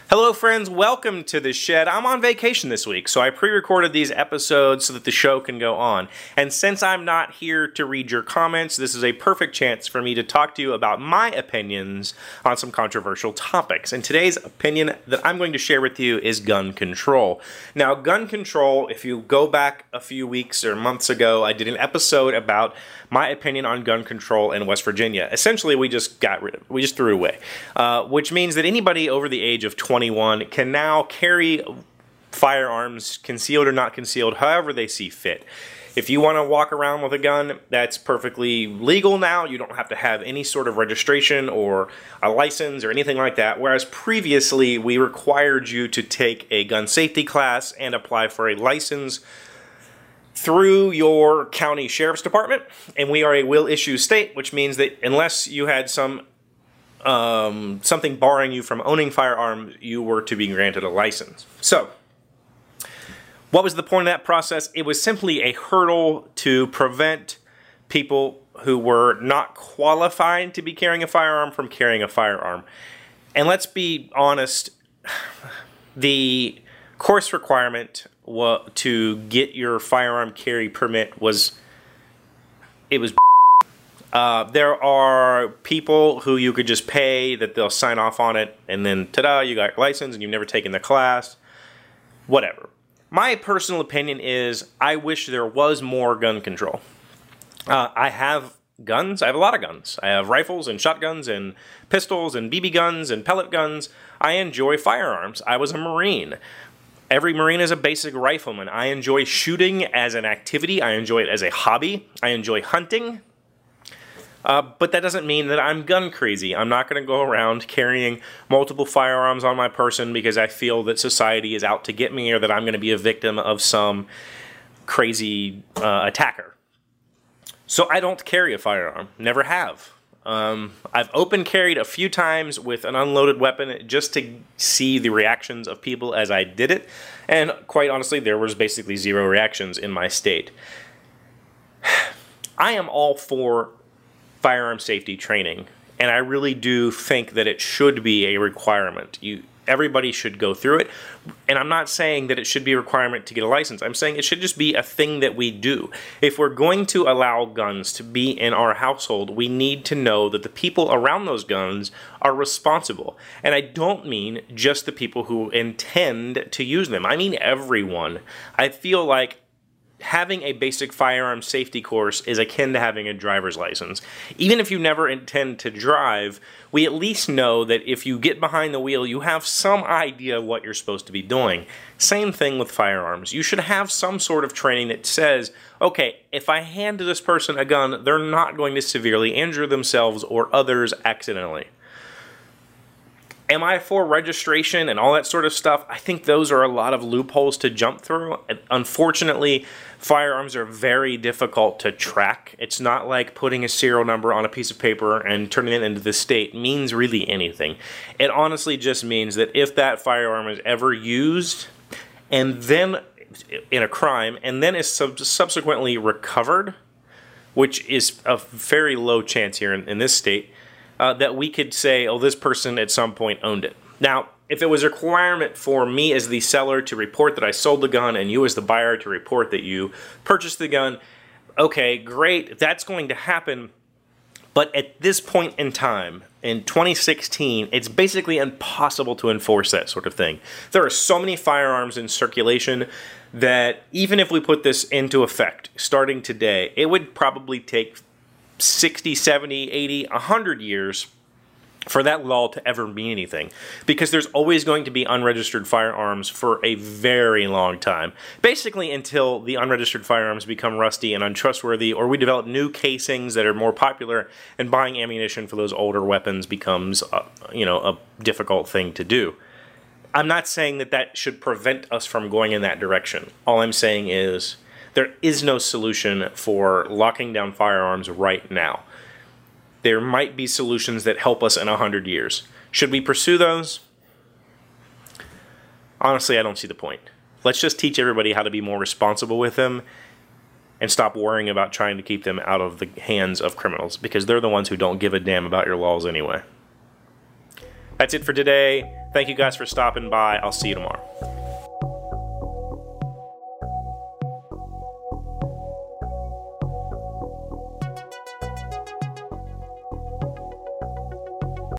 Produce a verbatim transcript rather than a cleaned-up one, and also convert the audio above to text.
Hello friends, welcome to The Shed. I'm on vacation this week, so I pre-recorded these episodes so that the show can go on. And since I'm not here to read your comments, this is a perfect chance for me to talk to you about my opinions on some controversial topics. And today's opinion that I'm going to share with you is gun control. Now, gun control, if you go back a few weeks or months ago, I did an episode about my opinion on gun control in West Virginia. Essentially, we just got rid of, we just threw away, uh, which means that anybody over the age of twenty-one can now carry firearms, concealed or not concealed, however they see fit. If you want to walk around with a gun, that's perfectly legal now. You don't have to have any sort of registration or a license or anything like that, whereas previously we required you to take a gun safety class and apply for a license through your county sheriff's department, and we are a will issue state, which means that unless you had some um, something barring you from owning firearms, you were to be granted a license. So, what was the point of that process? It was simply a hurdle to prevent people who were not qualified to be carrying a firearm from carrying a firearm. And let's be honest, the course requirement to get your firearm carry permit was, it was uh, there are people who you could just pay that they'll sign off on it and then ta-da, you got your license and you've never taken the class. Whatever. My personal opinion is I wish there was more gun control. Uh, I have guns. I have a lot of guns. I have rifles and shotguns and pistols and B B guns and pellet guns. I enjoy firearms. I was a Marine. Every Marine is a basic rifleman. I enjoy shooting as an activity. I enjoy it as a hobby. I enjoy hunting. Uh, but that doesn't mean that I'm gun crazy. I'm not going to go around carrying multiple firearms on my person because I feel that society is out to get me or that I'm going to be a victim of some crazy uh, attacker. So I don't carry a firearm. Never have. Um, I've open carried a few times with an unloaded weapon just to see the reactions of people as I did it, and quite honestly, there was basically zero reactions in my state. I am all for firearm safety training, and I really do think that it should be a requirement. You Everybody should go through it, and I'm not saying that it should be a requirement to get a license. I'm saying it should just be a thing that we do. If we're going to allow guns to be in our household, we need to know that the people around those guns are responsible. And I don't mean just the people who intend to use them. I mean everyone. I feel like having a basic firearm safety course is akin to having a driver's license. Even if you never intend to drive, we at least know that if you get behind the wheel, you have some idea what you're supposed to be doing. Same thing with firearms. You should have some sort of training that says, okay, if I hand this person a gun, they're not going to severely injure themselves or others accidentally. Am I for registration and all that sort of stuff? I think those are a lot of loopholes to jump through. Unfortunately, firearms are very difficult to track. It's not like putting a serial number on a piece of paper and turning it into the state means really anything. It honestly just means that if that firearm is ever used and then in a crime and then is sub subsequently recovered, which is a very low chance here in, in this state, Uh, that we could say, oh, this person at some point owned it. Now, if it was a requirement for me as the seller to report that I sold the gun and you as the buyer to report that you purchased the gun, okay, great, that's going to happen. But at this point in time, in twenty sixteen, it's basically impossible to enforce that sort of thing. There are so many firearms in circulation that even if we put this into effect starting today, it would probably take sixty, seventy, eighty, one hundred years for that law to ever mean anything. Because there's always going to be unregistered firearms for a very long time. Basically until the unregistered firearms become rusty and untrustworthy, or we develop new casings that are more popular, and buying ammunition for those older weapons becomes, uh, you know, a difficult thing to do. I'm not saying that that should prevent us from going in that direction. All I'm saying is there is no solution for locking down firearms right now. There might be solutions that help us in a hundred years. Should we pursue those? Honestly, I don't see the point. Let's just teach everybody how to be more responsible with them and stop worrying about trying to keep them out of the hands of criminals, because they're the ones who don't give a damn about your laws anyway. That's it for today. Thank you guys for stopping by. I'll see you tomorrow.